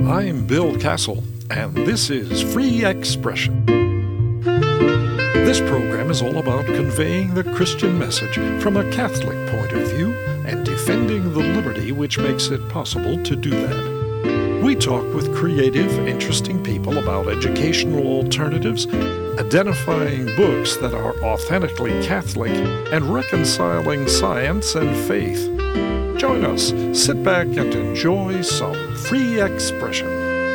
I'm Bill Castle, and this is Free Expression. This program is all about conveying the Christian message from a Catholic point of view and defending the liberty which makes it possible to do that. We talk with creative, interesting people about educational alternatives, identifying books that are authentically Catholic, and reconciling science and faith. Join us, sit back, and enjoy some free expression.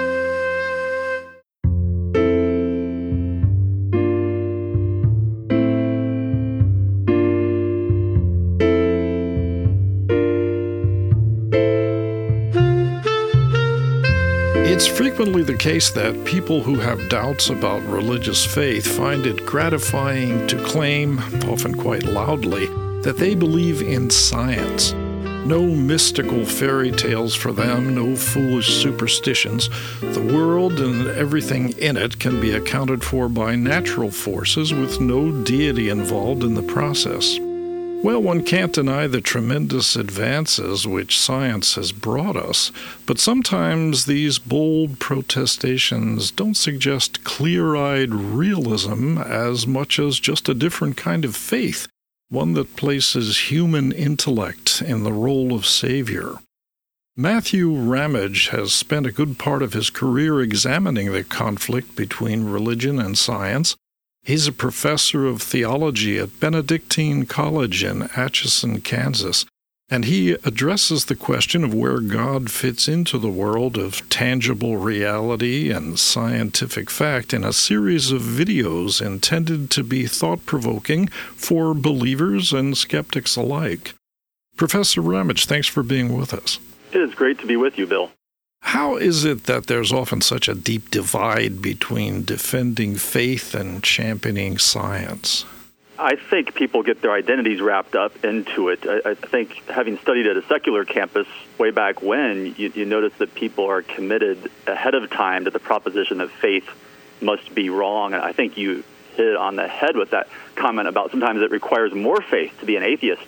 It's frequently the case that people who have doubts about religious faith find it gratifying to claim, often quite loudly, that they believe in science. No mystical fairy tales for them, no foolish superstitions. The world and everything in it can be accounted for by natural forces with no deity involved in the process. Well, one can't deny the tremendous advances which science has brought us, but sometimes these bold protestations don't suggest clear-eyed realism as much as just a different kind of faith, one that places human intellect in the role of savior. Matthew Ramage has spent a good part of his career examining the conflict between religion and science. He's a professor of theology at Benedictine College in Atchison, Kansas, and he addresses the question of where God fits into the world of tangible reality and scientific fact in a series of videos intended to be thought-provoking for believers and skeptics alike. Professor Ramage, thanks for being with us. It is great to be with you, Bill. How is it that there's often such a deep divide between defending faith and championing science? I think people get their identities wrapped up into it. I think having studied at a secular campus way back when, you notice that people are committed ahead of time to the proposition that faith must be wrong. And I think you hit it on the head with that comment about sometimes it requires more faith to be an atheist.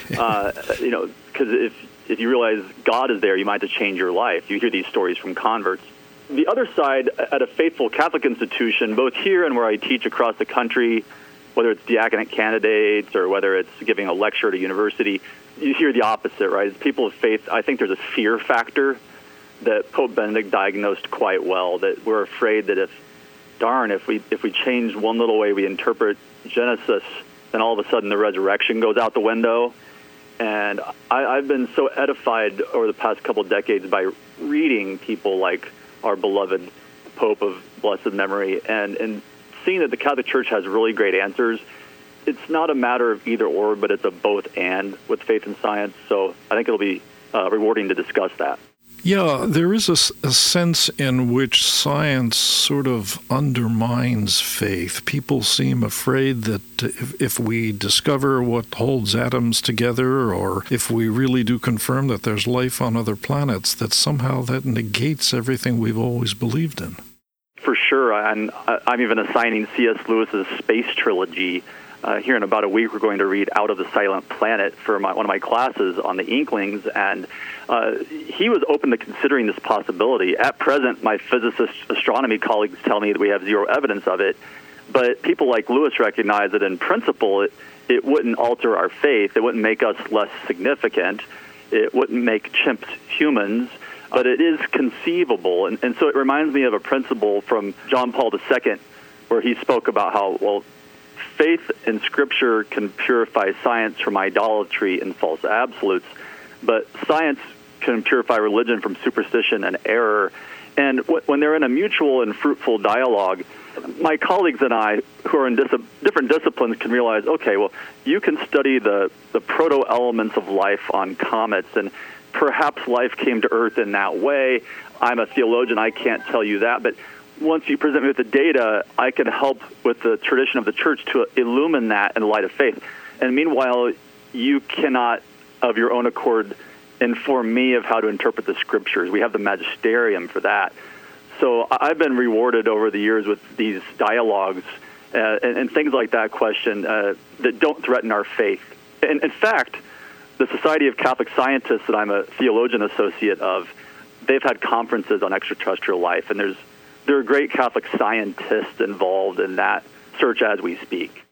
Because if you realize God is there, you might have to change your life. You hear these stories from converts. The other side, at a faithful Catholic institution, both here and where I teach across the country, whether it's diaconate candidates or whether it's giving a lecture at a university, you hear the opposite, right? As people of faith, I think there's a fear factor that Pope Benedict diagnosed quite well, that we're afraid that if we change one little way we interpret Genesis, then all of a sudden the resurrection goes out the window. And I've been so edified over the past couple of decades by reading people like our beloved Pope of blessed memory and seeing that the Catholic Church has really great answers. It's not a matter of either or, but it's a both and with faith and science. So I think it'll be rewarding to discuss that. Yeah, there is a sense in which science sort of undermines faith. People seem afraid that if we discover what holds atoms together, or if we really do confirm that there's life on other planets, that somehow that negates everything we've always believed in. For sure. I'm even assigning C.S. Lewis's Space Trilogy. Here in about a week, we're going to read Out of the Silent Planet for one of my classes on the Inklings, and he was open to considering this possibility. At present, my physicist astronomy colleagues tell me that we have zero evidence of it, but people like Lewis recognize that in principle, it wouldn't alter our faith. It wouldn't make us less significant. It wouldn't make chimps humans, but it is conceivable. And so it reminds me of a principle from John Paul II, where he spoke about how, faith in Scripture can purify science from idolatry and false absolutes, but science can purify religion from superstition and error. And when they're in a mutual and fruitful dialogue, my colleagues and I, who are in different disciplines, can realize, okay, well, you can study the proto-elements of life on comets, and perhaps life came to Earth in that way. I'm a theologian, I can't tell you that, but once you present me with the data, I can help with the tradition of the Church to illumine that in the light of faith. And meanwhile, you cannot, of your own accord, inform me of how to interpret the Scriptures. We have the magisterium for that. So I've been rewarded over the years with these dialogues and things like that question that don't threaten our faith. And in fact, the Society of Catholic Scientists that I'm a theologian associate of, they've had conferences on extraterrestrial life, and there are great Catholic scientists involved in that search as we speak.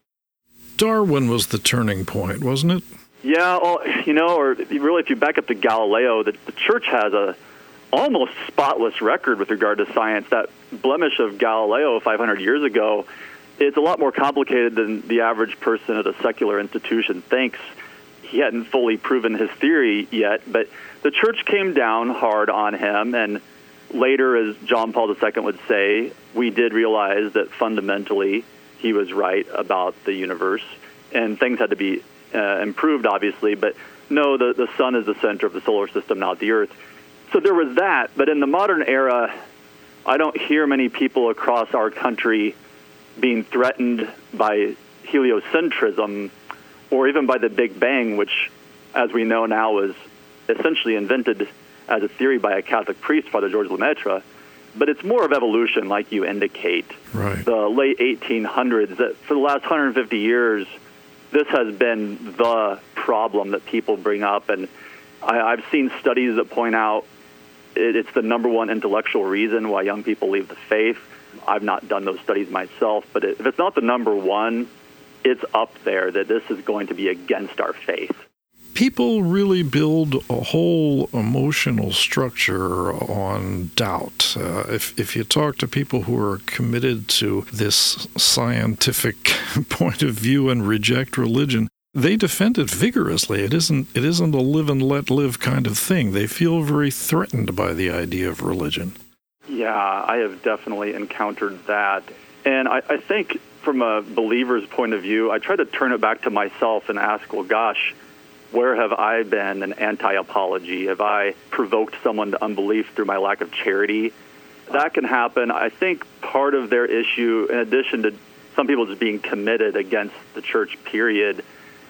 Darwin was the turning point, wasn't it? Yeah, well, or really if you back up to Galileo, the Church has a almost spotless record with regard to science. That blemish of Galileo 500 years ago, it's a lot more complicated than the average person at a secular institution thinks. He hadn't fully proven his theory yet, but the Church came down hard on him, and later, as John Paul II would say, we did realize that fundamentally he was right about the universe, and things had to be improved, obviously, but no, the sun is the center of the solar system, not the Earth. So there was that, but in the modern era, I don't hear many people across our country being threatened by heliocentrism or even by the Big Bang, which, as we know now, was essentially invented as a theory by a Catholic priest, Father George Lemaitre. But it's more of evolution, like you indicate. Right. The late 1800s, that for the last 150 years, this has been the problem that people bring up. And I've seen studies that point out it's the number one intellectual reason why young people leave the faith. I've not done those studies myself, but if it's not the number one, it's up there that this is going to be against our faith. People really build a whole emotional structure on doubt. If you talk to people who are committed to this scientific point of view and reject religion, they defend it vigorously. It isn't a live and let live kind of thing. They feel very threatened by the idea of religion. Yeah, I have definitely encountered that. And I think from a believer's point of view, I try to turn it back to myself and ask, well, gosh, where have I been an anti-apology? Have I provoked someone to unbelief through my lack of charity? That can happen. I think part of their issue, in addition to some people just being committed against the Church, period,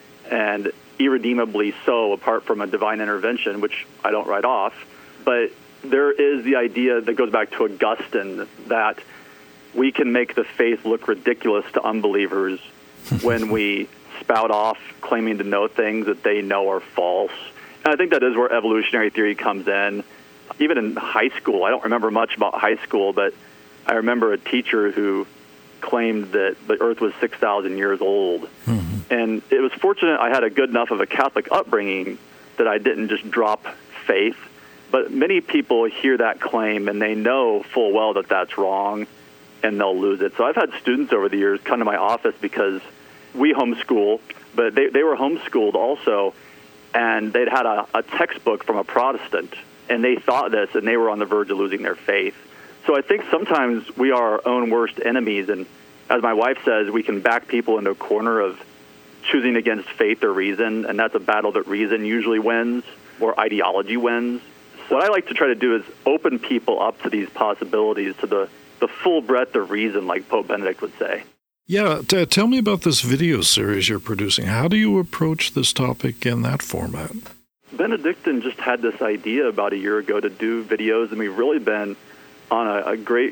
and irredeemably so, apart from a divine intervention, which I don't write off, but there is the idea that goes back to Augustine that we can make the faith look ridiculous to unbelievers when we spout off claiming to know things that they know are false. And I think that is where evolutionary theory comes in. Even in high school, I don't remember much about high school, but I remember a teacher who claimed that the Earth was 6,000 years old. Mm-hmm. And it was fortunate I had a good enough of a Catholic upbringing that I didn't just drop faith. But many people hear that claim, and they know full well that that's wrong, and they'll lose it. So I've had students over the years come to my office because we homeschool, but they were homeschooled also, and they'd had a textbook from a Protestant, and they thought this, and they were on the verge of losing their faith. So I think sometimes we are our own worst enemies, and as my wife says, we can back people into a corner of choosing against faith or reason, and that's a battle that reason usually wins, or ideology wins. What I like to try to do is open people up to these possibilities, to the full breadth of reason, like Pope Benedict would say. Yeah, tell me about this video series you're producing. How do you approach this topic in that format? Benedictine just had this idea about a year ago to do videos, and we've really been on a great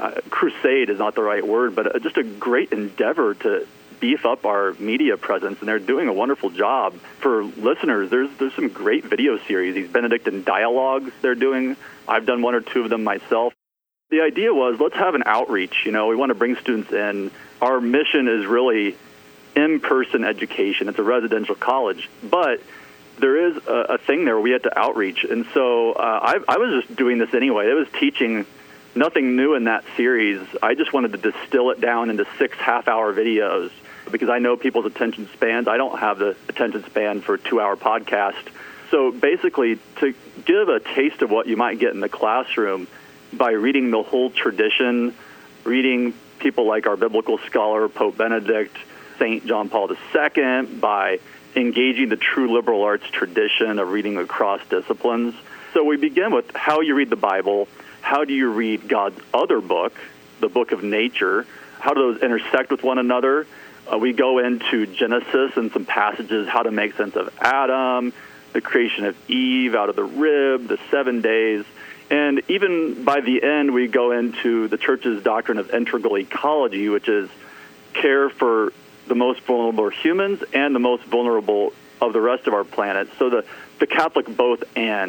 crusade is not the right word, but just a great endeavor to beef up our media presence, and they're doing a wonderful job. For listeners, there's some great video series, these Benedictine dialogues they're doing. I've done one or two of them myself. The idea was, let's have an outreach. We want to bring students in. Our mission is really in-person education. It's a residential college, but there is a thing there where we had to outreach. And so I was just doing this anyway. It was teaching, nothing new in that series. I just wanted to distill it down into 6 half-hour videos because I know people's attention spans. I don't have the attention span for a 2-hour podcast. So basically, to give a taste of what you might get in the classroom by reading the whole tradition, reading people like our biblical scholar, Pope Benedict, St. John Paul II, by engaging the true liberal arts tradition of reading across disciplines. So we begin with how you read the Bible, how do you read God's other book, the book of nature, how do those intersect with one another? We go into Genesis and some passages, how to make sense of Adam, the creation of Eve out of the rib, the 7 days. And even by the end, we go into the Church's doctrine of integral ecology, which is care for the most vulnerable humans and the most vulnerable of the rest of our planet. So the Catholic both and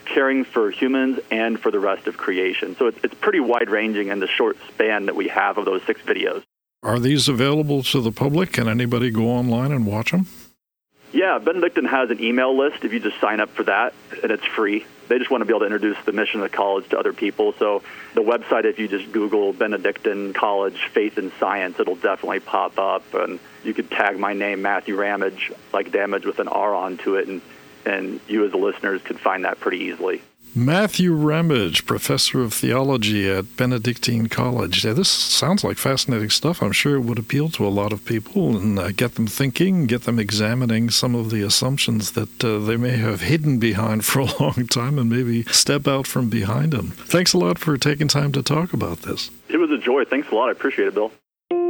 caring for humans and for the rest of creation. So it's pretty wide-ranging in the short span that we have of those 6 videos. Are these available to the public? Can anybody go online and watch them? Yeah, Benedictine has an email list if you just sign up for that, and it's free. They just want to be able to introduce the mission of the college to other people. So the website, if you just Google Benedictine College Faith and Science, it'll definitely pop up. And you could tag my name, Matthew Ramage, like damage with an R onto it, and you as the listeners could find that pretty easily. Matthew Ramage, professor of theology at Benedictine College. Yeah, this sounds like fascinating stuff. I'm sure it would appeal to a lot of people and get them thinking, get them examining some of the assumptions that they may have hidden behind for a long time and maybe step out from behind them. Thanks a lot for taking time to talk about this. It was a joy. Thanks a lot. I appreciate it, Bill.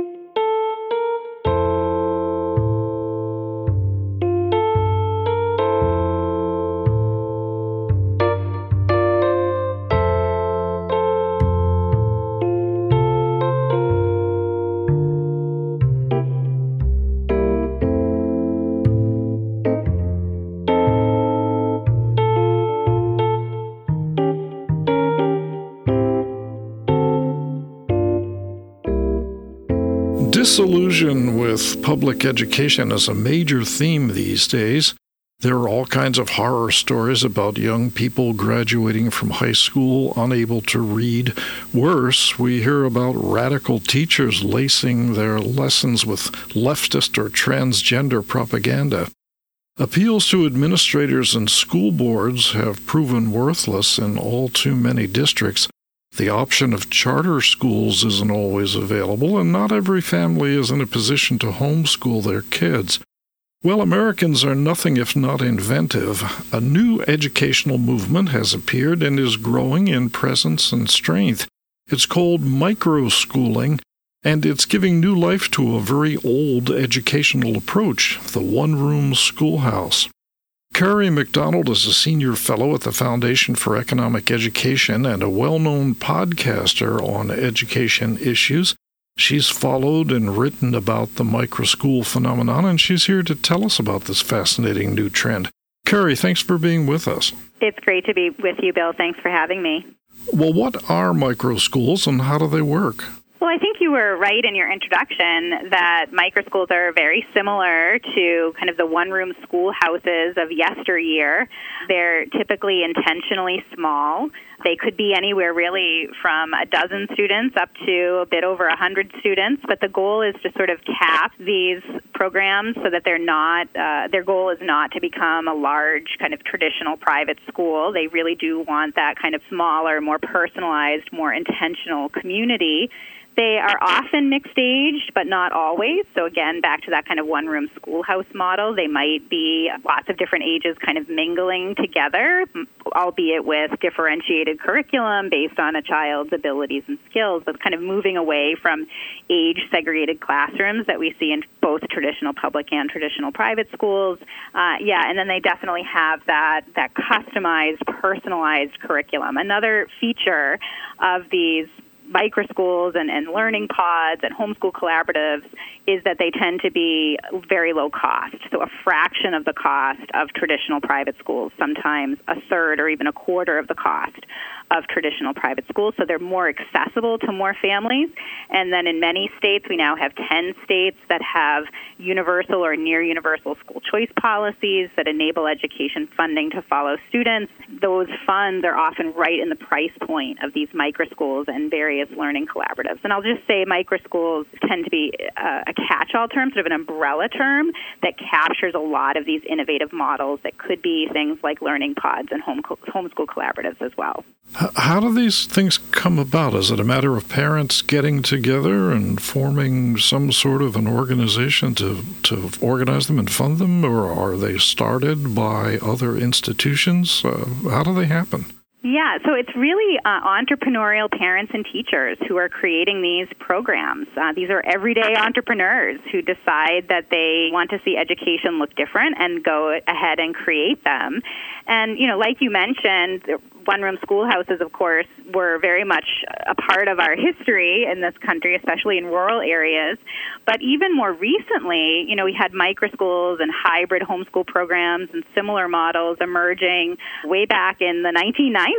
Disillusion with public education is a major theme these days. There are all kinds of horror stories about young people graduating from high school unable to read. Worse, we hear about radical teachers lacing their lessons with leftist or transgender propaganda. Appeals to administrators and school boards have proven worthless in all too many districts. The option of charter schools isn't always available, and not every family is in a position to homeschool their kids. Well, Americans are nothing if not inventive. A new educational movement has appeared and is growing in presence and strength. It's called microschooling, and it's giving new life to a very old educational approach, the one-room schoolhouse. Carrie McDonald is a senior fellow at the Foundation for Economic Education and a well-known podcaster on education issues. She's followed and written about the microschool phenomenon, and she's here to tell us about this fascinating new trend. Carrie, thanks for being with us. It's great to be with you, Bill. Thanks for having me. Well, what are microschools and how do they work? Well, I think you were right in your introduction that microschools are very similar to kind of the one-room schoolhouses of yesteryear. They're typically intentionally small. They could be anywhere really from a dozen students up to a bit over 100 students, but the goal is to sort of cap these programs so that they're not, their goal is not to become a large kind of traditional private school. They really do want that kind of smaller, more personalized, more intentional community. They are often mixed-aged, but not always. So again, back to that kind of one-room schoolhouse model, they might be lots of different ages kind of mingling together, albeit with differentiated curriculum based on a child's abilities and skills, but kind of moving away from age-segregated classrooms that we see in both traditional public and traditional private schools. And then they definitely have that customized, personalized curriculum. Another feature of these microschools and learning pods and homeschool collaboratives is that they tend to be very low cost, so a fraction of the cost of traditional private schools, sometimes a third or even a quarter of the cost of traditional private schools, so they're more accessible to more families. And then in many states, we now have 10 states that have universal or near universal school choice policies that enable education funding to follow students. Those funds are often right in the price point of these microschools and various learning collaboratives. And I'll just say microschools tend to be a catch-all term, sort of an umbrella term that captures a lot of these innovative models that could be things like learning pods and homeschool collaboratives as well. How do these things come about? Is it a matter of parents getting together and forming some sort of an organization to organize them and fund them, or are they started by other institutions? How do they happen? Yeah, so it's really entrepreneurial parents and teachers who are creating these programs. These are everyday entrepreneurs who decide that they want to see education look different and go ahead and create them. And, like you mentioned, one-room schoolhouses, of course, were very much a part of our history in this country, especially in rural areas. But even more recently, we had microschools and hybrid homeschool programs and similar models emerging way back in the 1990s.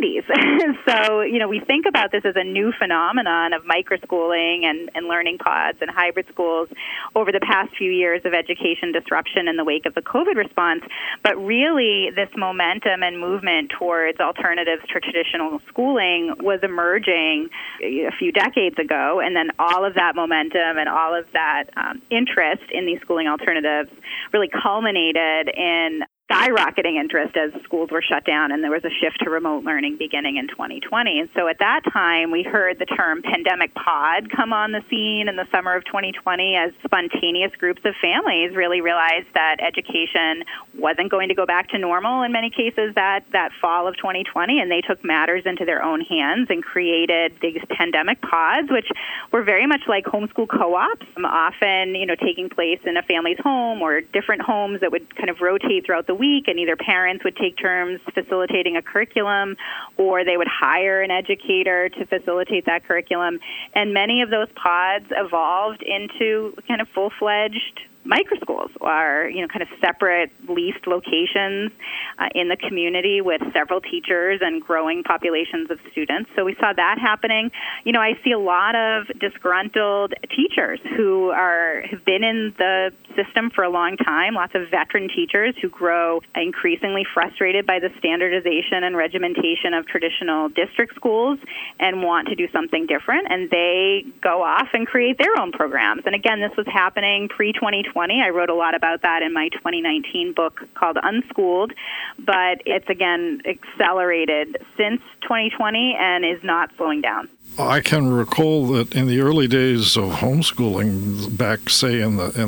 So, we think about this as a new phenomenon of microschooling and learning pods and hybrid schools over the past few years of education disruption in the wake of the COVID response. But really, this momentum and movement towards alternatives to traditional schooling was emerging a few decades ago, and then all of that momentum and all of that interest in these schooling alternatives really culminated in skyrocketing interest as schools were shut down and there was a shift to remote learning beginning in 2020. And so at that time, we heard the term pandemic pod come on the scene in the summer of 2020 as spontaneous groups of families really realized that education wasn't going to go back to normal in many cases that fall of 2020, and they took matters into their own hands and created these pandemic pods, which were very much like homeschool co-ops, often, taking place in a family's home or different homes that would kind of rotate throughout the week, and either parents would take turns facilitating a curriculum or they would hire an educator to facilitate that curriculum. And many of those pods evolved into kind of full-fledged microschools, or kind of separate leased locations in the community with several teachers and growing populations of students. So we saw that happening. I see a lot of disgruntled teachers who have been in the system for a long time, lots of veteran teachers who grow increasingly frustrated by the standardization and regimentation of traditional district schools and want to do something different, and they go off and create their own programs. And again, this was happening pre-2020. I wrote a lot about that in my 2019 book called Unschooled, but it's again accelerated since 2020 and is not slowing down. I can recall that in the early days of homeschooling, back, say, in the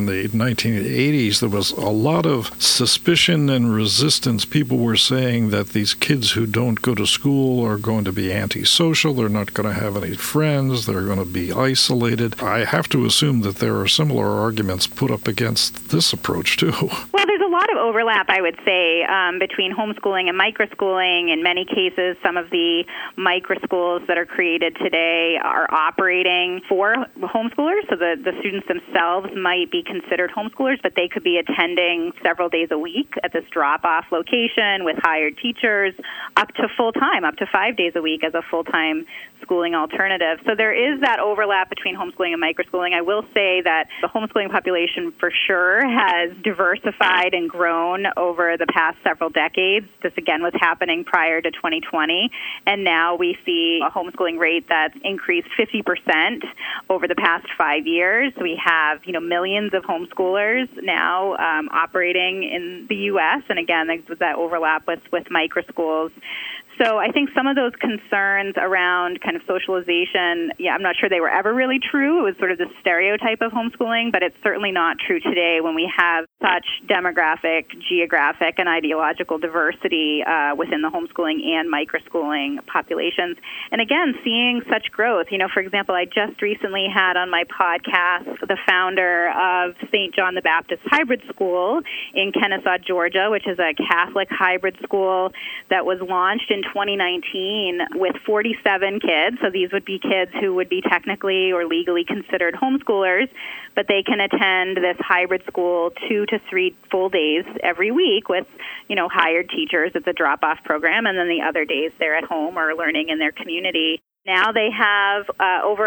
1980s, there was a lot of suspicion and resistance. People were saying that these kids who don't go to school are going to be antisocial, they're not going to have any friends, they're going to be isolated. I have to assume that there are similar arguments put up against this approach, too. Well, there's a lot of overlap, I would say, between homeschooling and microschooling. In many cases, some of the microschools that are created today are operating for homeschoolers, so the students themselves might be considered homeschoolers, but they could be attending several days a week at this drop-off location with hired teachers up to full-time, up to 5 days a week as a full-time schooling alternative. So there is that overlap between homeschooling and microschooling. I will say that the homeschooling population for sure has diversified and grown over the past several decades. This, again, was happening prior to 2020, and now we see a homeschooling rate that's increased 50% over the past 5 years. We have, millions of homeschoolers now operating in the U.S., and again, there's that overlap with microschools. So I think some of those concerns around kind of socialization, I'm not sure they were ever really true. It was sort of the stereotype of homeschooling, but it's certainly not true today when we have such demographic, geographic, and ideological diversity within the homeschooling and microschooling populations. And again, seeing such growth. For example, I just recently had on my podcast the founder of St. John the Baptist Hybrid School in Kennesaw, Georgia, which is a Catholic hybrid school that was launched in 2019 with 47 kids. So these would be kids who would be technically or legally considered homeschoolers, but they can attend this hybrid school 2 to 3 full days every week with, hired teachers. It's a drop-off program, and then the other days they're at home or learning in their community. Now they have over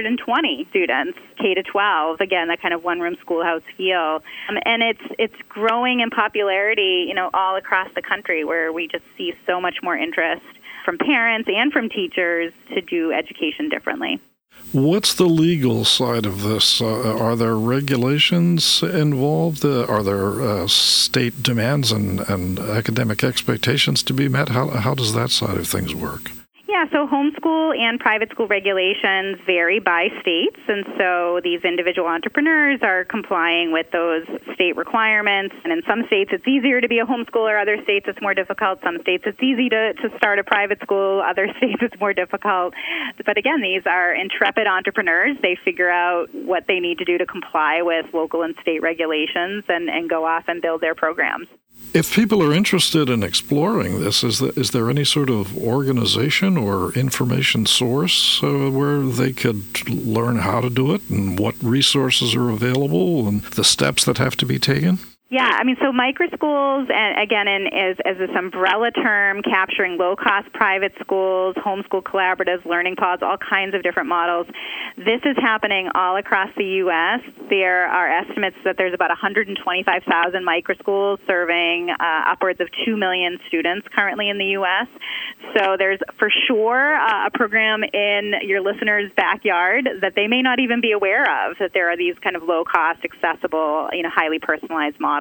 120 students, K to 12. Again, that kind of one-room schoolhouse feel, and it's growing in popularity, all across the country, where we just see so much more interest from parents and from teachers to do education differently. What's the legal side of this? Are there regulations involved? Are there state demands and academic expectations to be met? How does that side of things work? Yeah, so homeschool and private school regulations vary by states, and so these individual entrepreneurs are complying with those state requirements. And in some states, it's easier to be a homeschooler. Other states, it's more difficult. Some states, it's easy to start a private school. Other states, it's more difficult. But again, these are intrepid entrepreneurs. They figure out what they need to do to comply with local and state regulations and go off and build their programs. If people are interested in exploring this, is there any sort of organization or information source where they could learn how to do it and what resources are available and the steps that have to be taken? Yeah, so microschools, and again, as this umbrella term capturing low-cost private schools, homeschool collaboratives, learning pods, all kinds of different models. This is happening all across the U.S. There are estimates that there's about 125,000 microschools serving upwards of 2 million students currently in the U.S. So there's for sure a program in your listeners' backyard that they may not even be aware of, that there are these kind of low-cost, accessible, highly personalized models.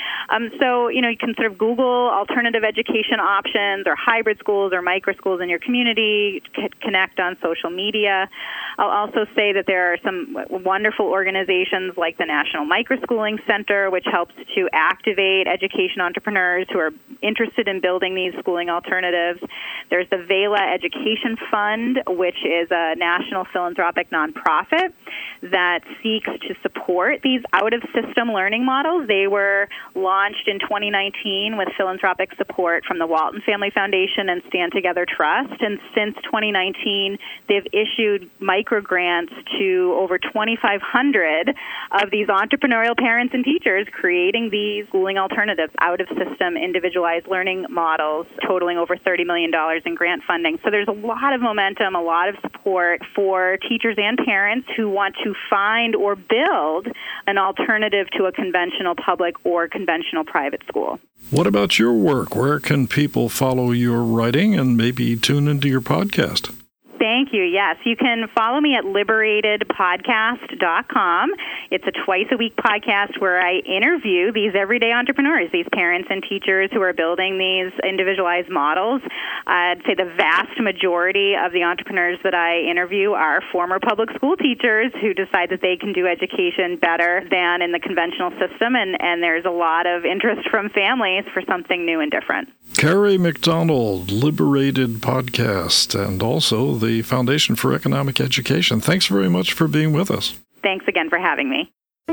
So, you can sort of Google alternative education options or hybrid schools or micro schools in your community, connect on social media. I'll also say that there are some wonderful organizations like the National Microschooling Center, which helps to activate education entrepreneurs who are interested in building these schooling alternatives. There's the VELA Education Fund, which is a national philanthropic nonprofit that seeks to support these out-of-system learning models. They were launched in 2019 with philanthropic support from the Walton Family Foundation and Stand Together Trust. And since 2019, they've issued microgrants to over 2,500 of these entrepreneurial parents and teachers creating these schooling alternatives, out-of-system individualized learning models, totaling over $30 million in grant funding. So there's a lot of momentum, a lot of support for teachers and parents who want to find or build an alternative to a conventional public or conventional private school. What about your work? Where can people follow your writing and maybe tune into your podcast? Thank you. Yes, you can follow me at liberatedpodcast.com. It's a twice-a-week podcast where I interview these everyday entrepreneurs, these parents and teachers who are building these individualized models. I'd say the vast majority of the entrepreneurs that I interview are former public school teachers who decide that they can do education better than in the conventional system, and there's a lot of interest from families for something new and different. Carrie McDonald, Liberated Podcast, and also the Foundation for Economic Education. Thanks very much for being with us. Thanks again for having me.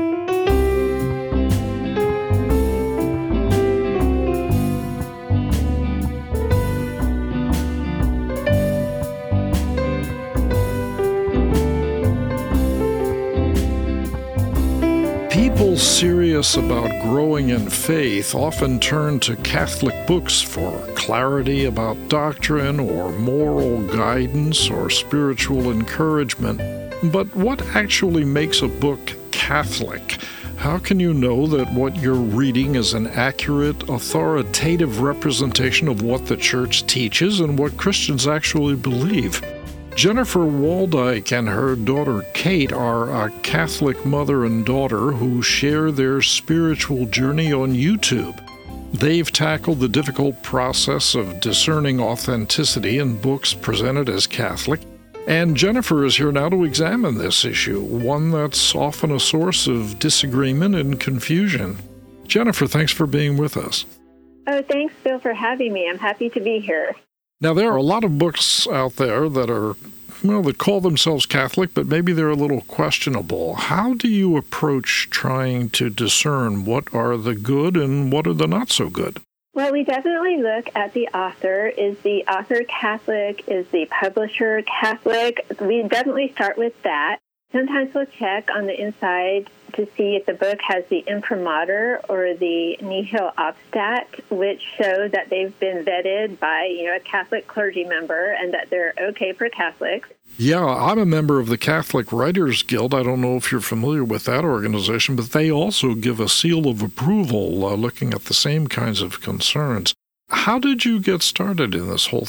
People serious about growing in faith often turn to Catholic books for clarity about doctrine or moral guidance or spiritual encouragement. But what actually makes a book Catholic? How can you know that what you're reading is an accurate, authoritative representation of what the Church teaches and what Christians actually believe? Jennifer Waldyke and her daughter Kate are a Catholic mother and daughter who share their spiritual journey on YouTube. They've tackled the difficult process of discerning authenticity in books presented as Catholic, and Jennifer is here now to examine this issue, one that's often a source of disagreement and confusion. Jennifer, thanks for being with us. Oh, thanks, Bill, for having me. I'm happy to be here. Now, there are a lot of books out there that are, that call themselves Catholic, but maybe they're a little questionable. How do you approach trying to discern what are the good and what are the not so good? Well, we definitely look at the author. Is the author Catholic? Is the publisher Catholic? We definitely start with that. Sometimes we'll check on the inside to see if the book has the imprimatur or the nihil obstat, which show that they've been vetted by, a Catholic clergy member and that they're okay for Catholics. Yeah, I'm a member of the Catholic Writers Guild. I don't know if you're familiar with that organization, but they also give a seal of approval looking at the same kinds of concerns. How did you get started in this whole thing?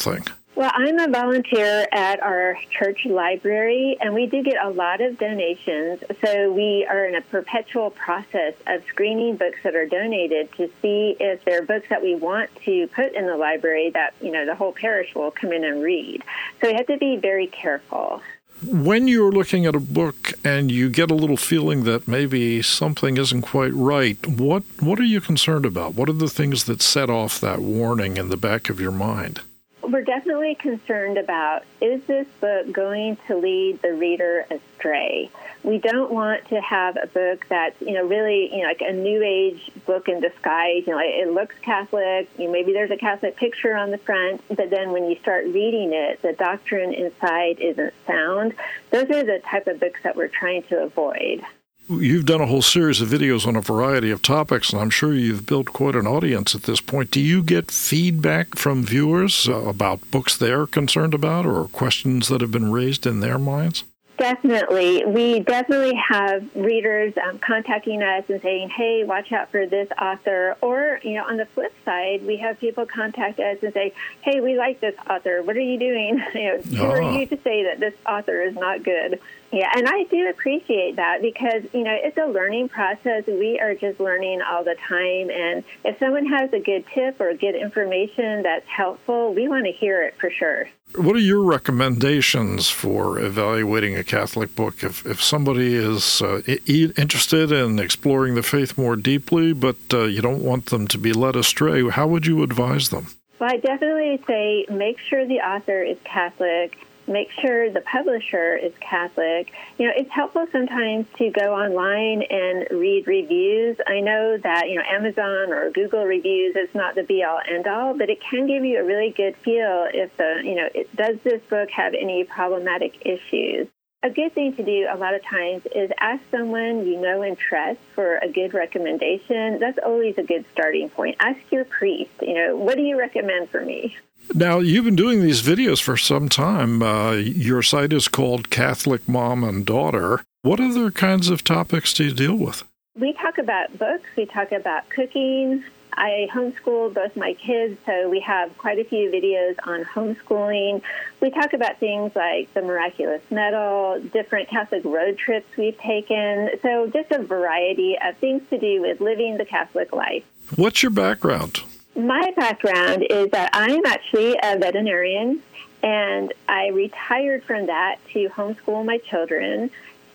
Well, I'm a volunteer at our church library, and we do get a lot of donations. So we are in a perpetual process of screening books that are donated to see if there are books that we want to put in the library that, the whole parish will come in and read. So we have to be very careful. When you're looking at a book and you get a little feeling that maybe something isn't quite right, what are you concerned about? What are the things that set off that warning in the back of your mind? We're definitely concerned about, is this book going to lead the reader astray? We don't want to have a book that's, really, like a New Age book in disguise. It looks Catholic. Maybe there's a Catholic picture on the front, but then when you start reading it, the doctrine inside isn't sound. Those are the type of books that we're trying to avoid. You've done a whole series of videos on a variety of topics, and I'm sure you've built quite an audience at this point. Do you get feedback from viewers about books they're concerned about or questions that have been raised in their minds? Definitely. We definitely have readers contacting us and saying, hey, watch out for this author. Or, on the flip side, we have people contact us and say, hey, we like this author. What are you doing? Who are you to say that this author is not good? Yeah, and I do appreciate that because, it's a learning process. We are just learning all the time. And if someone has a good tip or good information that's helpful, we want to hear it for sure. What are your recommendations for evaluating a Catholic book? If somebody is interested in exploring the faith more deeply, but you don't want them to be led astray, how would you advise them? Well, I definitely say make sure the author is Catholic. Make sure the publisher is Catholic. It's helpful sometimes to go online and read reviews. I know that, Amazon or Google reviews is not the be-all, end-all, but it can give you a really good feel if, does this book have any problematic issues. A good thing to do a lot of times is ask someone you know and trust for a good recommendation. That's always a good starting point. Ask your priest, what do you recommend for me? Now, you've been doing these videos for some time. Your site is called Catholic Mom and Daughter. What other kinds of topics do you deal with? We talk about books. We talk about cooking. I homeschool both my kids, so we have quite a few videos on homeschooling. We talk about things like the Miraculous Medal, different Catholic road trips we've taken, so just a variety of things to do with living the Catholic life. What's your background? My background is that I'm actually a veterinarian, and I retired from that to homeschool my children.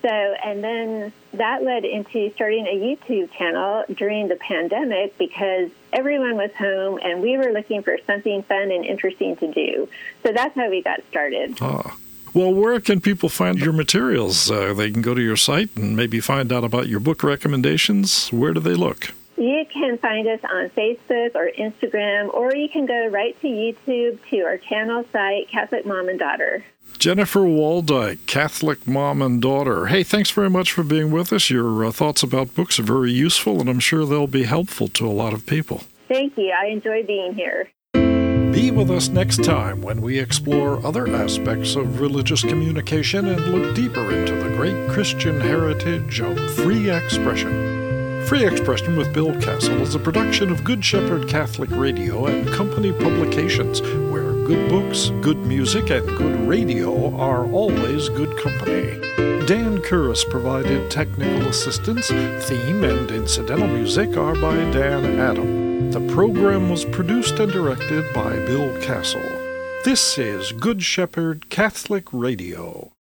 And then that led into starting a YouTube channel during the pandemic because everyone was home and we were looking for something fun and interesting to do. So that's how we got started. Well, where can people find your materials? They can go to your site and maybe find out about your book recommendations. Where do they look? You can find us on Facebook or Instagram, or you can go right to YouTube to our channel site, Catholic Mom and Daughter. Jennifer Waldyke, Catholic Mom and Daughter. Hey, thanks very much for being with us. Your thoughts about books are very useful, and I'm sure they'll be helpful to a lot of people. Thank you. I enjoy being here. Be with us next time when we explore other aspects of religious communication and look deeper into the great Christian heritage of free expression. Free Expression with Bill Castle is a production of Good Shepherd Catholic Radio and Company Publications, where good books, good music, and good radio are always good company. Dan Curris provided technical assistance. Theme and incidental music are by Dan Adam. The program was produced and directed by Bill Castle. This is Good Shepherd Catholic Radio.